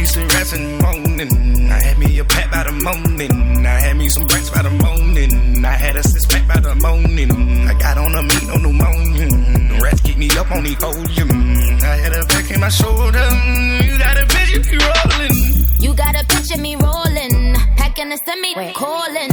some rats in the morning. I had me a pack by the morning. I had me some rats by the morning. I had a 6-pack by the morning. I got on a meat, no pneumonia. The rats keep me up on the podium. I had a back in my shoulder. You got a picture me rolling. You got a picture me rolling. Packing the semi, calling.